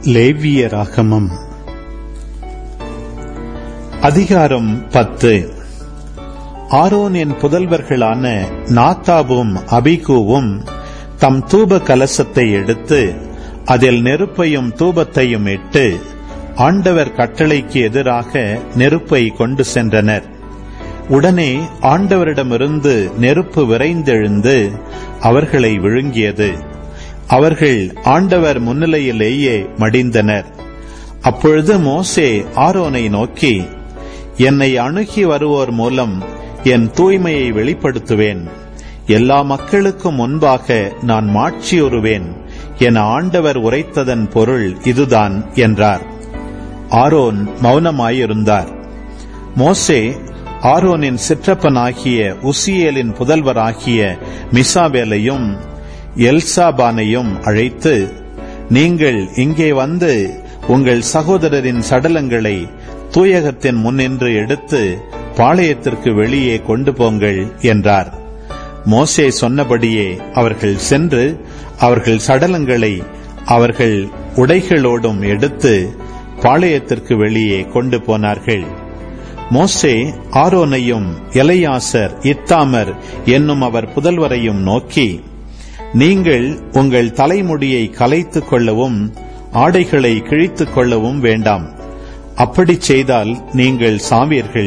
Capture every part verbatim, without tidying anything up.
லேவியராகமம் அதிகாரம் பத்து. ஆரோனின் புதல்வர்களான நாத்தாபும் அபிகூவும் தம் தூப கலசத்தை எடுத்து அதில் நெருப்பையும் தூபத்தையும் இட்டு ஆண்டவர் கட்டளைக்கு எதிராக நெருப்பை கொண்டு சென்றனர். உடனே ஆண்டவரிடமிருந்து நெருப்பு விரைந்தெழுந்து அவர்களை விழுங்கியது. அவர்கள் ஆண்டவர் முன்னிலையிலேயே மடிந்தனர். அப்பொழுது மோசே ஆரோனை நோக்கி, என்னை அணுகி வருவோர் மூலம் என் தூய்மையை வெளிப்படுத்துவேன், எல்லா மக்களுக்கும் முன்பாக நான் மாட்சியுறுவேன் என ஆண்டவர் உரைத்ததன் பொருள் இதுதான் என்றார். ஆரோன் மௌனமாயிருந்தார். மோசே ஆரோனின் சிற்றப்பனாகிய உசியேலின் புதல்வராகிய மிசாவேலையும் எல்சாபானையும் அழைத்து, நீங்கள் இங்கே வந்து உங்கள் சகோதரரின் சடலங்களை தூயகத்தின் முன்னின்று எடுத்து பாளையத்திற்கு வெளியே கொண்டு போங்கள் என்றார். மோசே சொன்னபடியே அவர்கள் சென்று அவர்கள் சடலங்களை அவர்கள் உடைகளோடும் எடுத்து பாளையத்திற்கு வெளியே கொண்டு போனார்கள். மோசே ஆரோனையும் எலையாசர் இத்தாமர் என்னும் அவர் புதல்வரையும் நோக்கி, நீங்கள் உங்கள் தலைமுடியை கலைத்துக் கொள்ளவும் ஆடைகளை கிழித்துக் கொள்ளவும் வேண்டாம். அப்படி செய்தால் நீங்கள் சாவீர்கள்.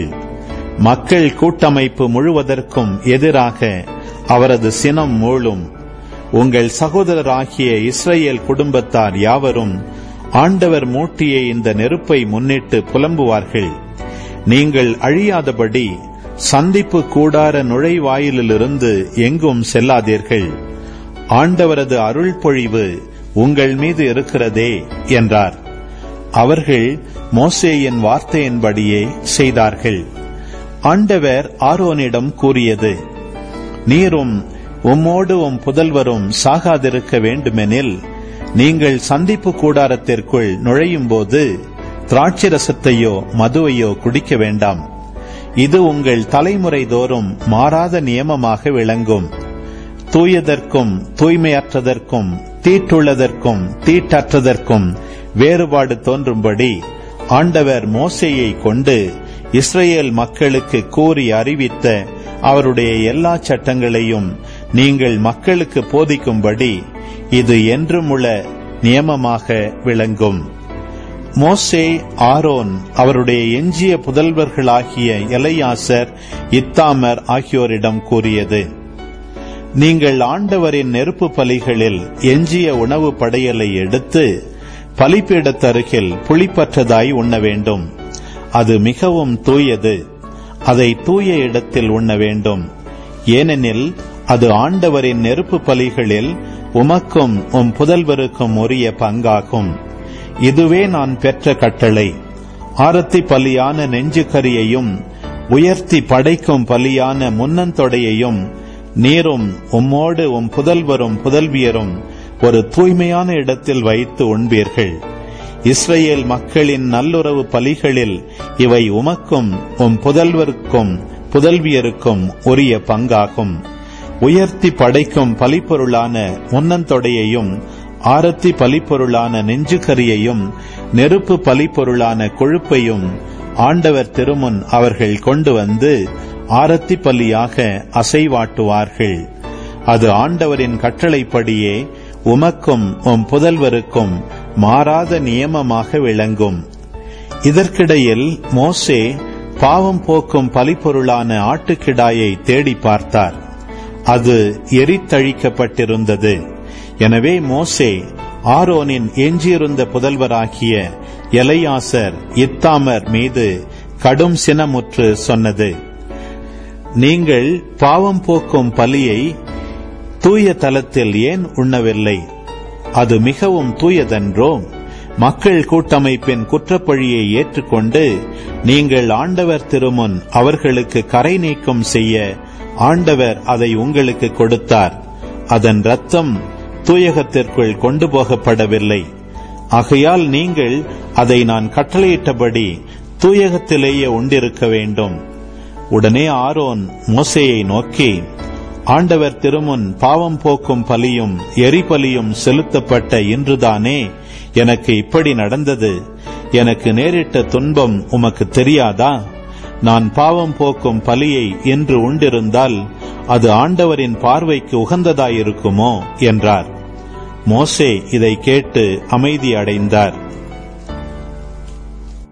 மக்கள் கூட்டமைப்பு முழுவதற்கும் எதிராக அவரது சினம் மூளும். உங்கள் சகோதரராகிய இஸ்ரேல் குடும்பத்தார் யாவரும் ஆண்டவர் மூட்டிய இந்த நெருப்பை முன்னிட்டு புலம்புவார்கள். நீங்கள் அழியாதபடி சந்திப்பு கூடார நுழைவாயிலிருந்து எங்கும் செல்லாதீர்கள். ஆண்டவரது அருள் பொழிவு உங்கள் மீது இருக்கிறதே என்றார். அவர்கள் மோசேயின் வார்த்தையின்படியே செய்தார்கள். ஆண்டவர் ஆரோனிடம் கூறியது, நீரும் உம்மோடு உம் புதல்வரும் சாகாதிருக்க வேண்டுமெனில் நீங்கள் சந்திப்பு கூடாரத்திற்குள் நுழையும் போது திராட்சரசத்தையோ மதுவையோ குடிக்க வேண்டாம். இது உங்கள் தலைமுறை தோறும் மாறாத நியமமாக விளங்கும். தூயதற்கும் தூய்மையற்றதற்கும் தீட்டுள்ளதற்கும் தீட்டற்றதற்கும் வேறுபாடு தோன்றும்படி ஆண்டவர் மோசேயை கொண்டு இஸ்ரேல் மக்களுக்கு கூறி அறிவித்த அவருடைய எல்லா சட்டங்களையும் நீங்கள் மக்களுக்கு போதிக்கும்படி இது என்றும் உள்ள நியமமாக விளங்கும். மோசே ஆரோன் அவருடைய எஞ்சிய புதல்வர்களாகிய எலையாசர் இத்தாமர் ஆகியோரிடம் கூறியது, நீங்கள் ஆண்டவரின் நெருப்பு பலிகளில் எஞ்சிய உணவு படையலை எடுத்து பலிபீடத்தருகில் புளிப்பற்றதாய் உண்ண வேண்டும். அது மிகவும் தூயது. அதை தூய இடத்தில் உண்ண வேண்டும். ஏனெனில் அது ஆண்டவரின் நெருப்பு பலிகளில் உமக்கும் உம் புதல்வருக்கும் உரிய பங்காகும். இதுவே நான் பெற்ற கட்டளை. ஆரத்தி பலியான நெஞ்சுக்கரியையும் உயர்த்தி படைக்கும் பலியான முன்னந்தொடையையும் நீரும் உம்மோடு உம் புதல்வரும் புதல்வியரும் ஒரு தூய்மையான இடத்தில் வைத்து உண்பீர்கள். இஸ்ரேல் மக்களின் நல்லுறவு பலிகளில் இவை உமக்கும் உம் புதல்வருக்கும் புதல்வியருக்கும் உரிய பங்காகும். உயர்த்தி படைக்கும் பலிப்பொருளான முன்னந்தொடையையும் ஆரத்தி பலிப்பொருளான நெஞ்சுக்கரியையும் நெருப்பு பலிப்பொருளான கொழுப்பையும் ஆண்டவர் திருமுன் அவர்கள் கொண்டு வந்து ஆரத்தி பலியாக அசைவாட்டுவார்கள். அது ஆண்டவரின் கட்டளைப்படியே உமக்கும் உம் புதல்வருக்கும் மாறாத நியமமாக விளங்கும். இதற்கிடையில் மோசே பாவம் போக்கும் பலிப்பொருளான ஆட்டுக்கிடாயை தேடி பார்த்தார். அது எரித்தழிக்கப்பட்டிருந்தது. எனவே மோசே ஆரோனின் எஞ்சியிருந்த புதல்வராகிய எலையாசர் இத்தாமர் மீது கடும் சினமுற்று சொன்னது, நீங்கள் பாவம் போக்கும் பலியை தூய தலத்தில் ஏன் உண்ணவில்லை? அது மிகவும் தூயதன்றோ? மக்கள் கூட்டமைப்பின் குற்றப்பழியை ஏற்றுக்கொண்டு நீங்கள் ஆண்டவர் திருமுன் அவர்களுக்கு கரை நீக்கம் செய்ய ஆண்டவர் அதை உங்களுக்கு கொடுத்தார். அதன் இரத்தம் தூயகத்திற்குள் கொண்டு போகப்படவில்லை. ஆகையால் நீங்கள் அதை நான் கட்டளையிட்டபடி தூயகத்திலேயே உண்டிருக்க வேண்டும். உடனே ஆரோன் மோசேயை நோக்கி, ஆண்டவர் திருமுன் பாவம் போக்கும் பலியும் எரிபலியும் செலுத்தப்பட்ட இன்றுதானே எனக்கு இப்படி நடந்தது. எனக்கு நேரிட்ட துன்பம் உமக்கு தெரியாதா? நான் பாவம் போக்கும் பலியை இன்று உண்டிருந்தால் அது ஆண்டவரின் பார்வைக்கு உகந்ததாயிருக்குமோ என்றார். மோசே இதை கேட்டு அமைதி அடைந்தார்.